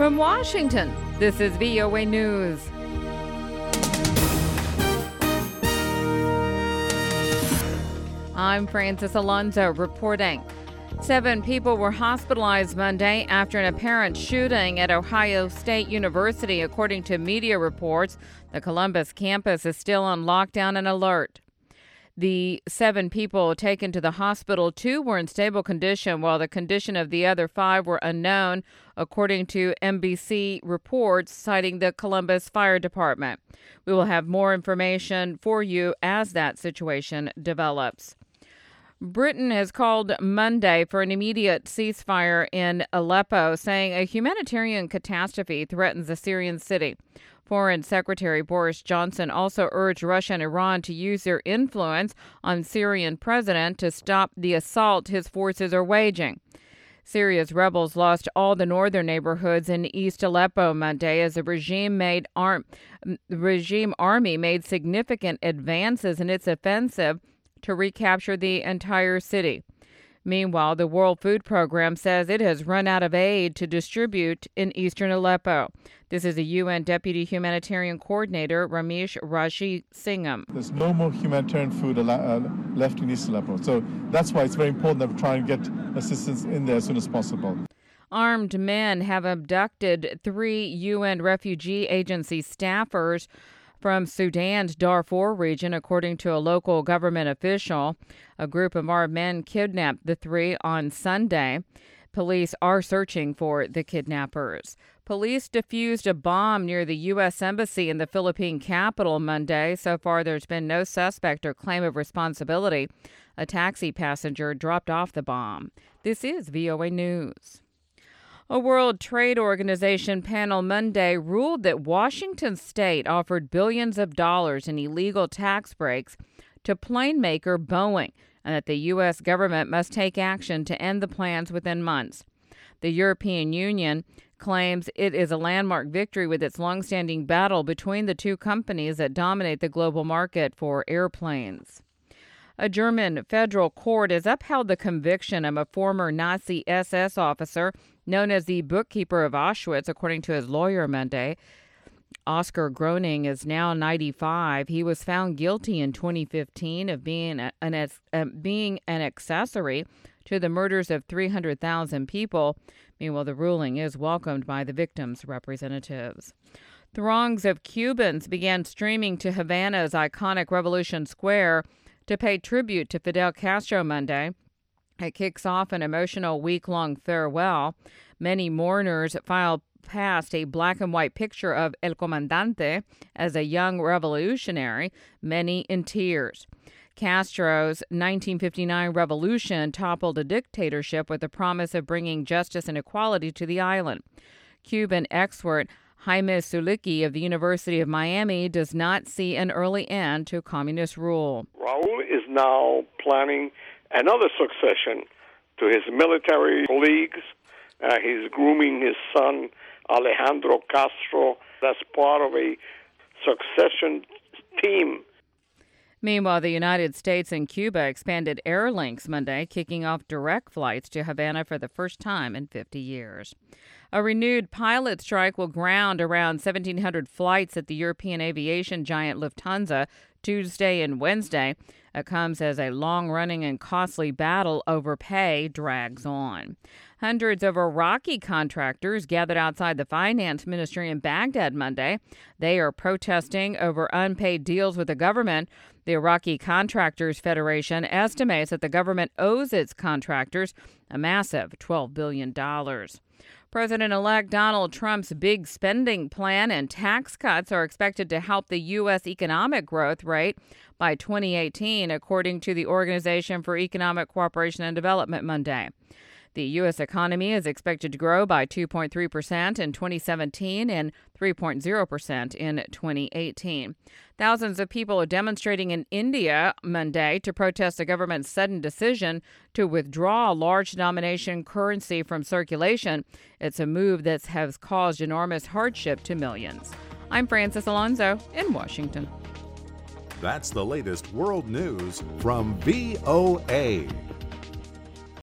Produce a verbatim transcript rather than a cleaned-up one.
From Washington, this is V O A News. I'm Francis Alonso reporting. Seven people were hospitalized Monday after an apparent shooting at Ohio State University. According to media reports, the Columbus campus is still on lockdown and alert. The seven people taken to the hospital, two were in stable condition, while the condition of the other five were unknown, according to N B C reports citing the Columbus Fire Department. We will have more information for you as that situation develops. Britain has called Monday for an immediate ceasefire in Aleppo, saying a humanitarian catastrophe threatens the Syrian city. Foreign Secretary Boris Johnson also urged Russia and Iran to use their influence on the Syrian president to stop the assault his forces are waging. Syria's rebels lost all the northern neighborhoods in East Aleppo Monday as the regime made arm, the regime army made significant advances in its offensive to recapture the entire city. Meanwhile, the World Food Program says it has run out of aid to distribute in eastern Aleppo. This is a U N Deputy Humanitarian Coordinator, Ramesh Raji Singham. There's no more humanitarian food uh, left in East Aleppo. So that's why it's very important that we try and get assistance in there as soon as possible. Armed men have abducted three U N Refugee Agency staffers from Sudan's Darfur region, according to a local government official. A group of armed men kidnapped the three on Sunday. Police are searching for the kidnappers. Police defused a bomb near the U S Embassy in the Philippine capital Monday. So far, there's been no suspect or claim of responsibility. A taxi passenger dropped off the bomb. This is V O A News. A World Trade Organization panel Monday ruled that Washington state offered billions of dollars in illegal tax breaks to plane maker Boeing, and that the U S government must take action to end the plans within months. The European Union claims it is a landmark victory with its longstanding battle between the two companies that dominate the global market for airplanes. A German federal court has upheld the conviction of a former Nazi S S officer known as the bookkeeper of Auschwitz, according to his lawyer Monday. Oscar Groening is now ninety-five. He was found guilty in twenty fifteen of being an, uh, being an accessory to the murders of three hundred thousand people. Meanwhile, the ruling is welcomed by the victims' representatives. Throngs of Cubans began streaming to Havana's iconic Revolution Square to pay tribute to Fidel Castro Monday. It kicks off an emotional week-long farewell. Many mourners filed past a black and white picture of El Comandante as a young revolutionary, many in tears. Castro's nineteen fifty-nine revolution toppled a dictatorship with the promise of bringing justice and equality to the island. Cuban expert Jaime Zulicki of the University of Miami does not see an early end to communist rule. Raul is now planning another succession to his military colleagues. Uh, he's grooming his son, Alejandro Castro, as part of a succession team. Meanwhile, the United States and Cuba expanded air links Monday, kicking off direct flights to Havana for the first time in fifty years. A renewed pilot strike will ground around seventeen hundred flights at the European aviation giant Lufthansa Tuesday and Wednesday. It comes as a long-running and costly battle over pay drags on. Hundreds of Iraqi contractors gathered outside the finance ministry in Baghdad Monday. They are protesting over unpaid deals with the government. The Iraqi Contractors Federation estimates that the government owes its contractors a massive twelve billion dollars. President-elect Donald Trump's big spending plan and tax cuts are expected to help the U S economic growth rate by twenty eighteen, according to the Organization for Economic Cooperation and Development Monday. The U S economy is expected to grow by two point three percent in twenty seventeen and three point zero percent in twenty eighteen. Thousands of people are demonstrating in India Monday to protest the government's sudden decision to withdraw large denomination currency from circulation. It's a move that has caused enormous hardship to millions. I'm Francis Alonso in Washington. That's the latest world news from V O A.